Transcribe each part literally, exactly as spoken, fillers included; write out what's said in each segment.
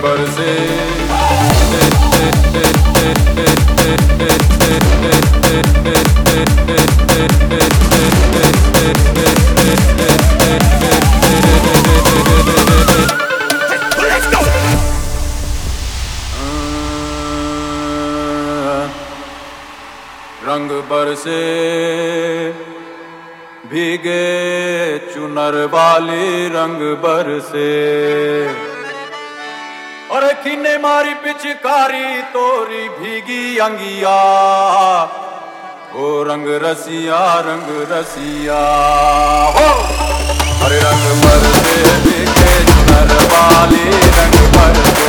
बरसे रंग बरसे भीगे चुनर वाली रंग बरसे और किन्ने मारी पिचकारी तोरी भीगी अंगिया ओ रंग रसिया रंग रसिया हो अरे रंग बरसे भीगे चुनर वाली रंग बरसे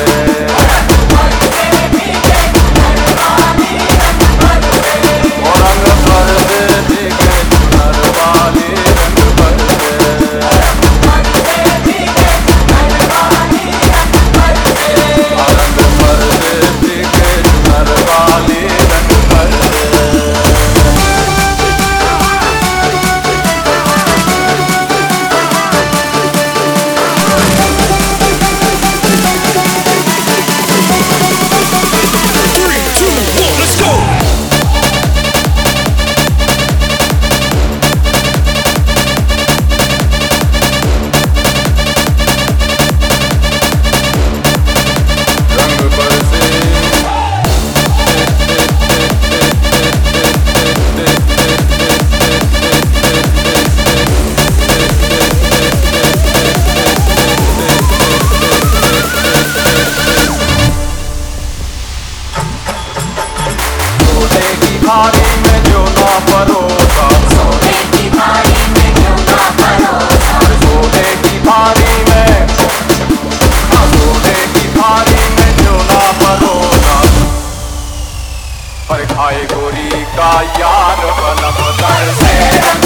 भारी में जो ना परोसा सोने की भारी में जो ना परोसा सोने की भारी में सोने की भारी में जो ना परोसा पर खाए गोरी का यार बलब दर से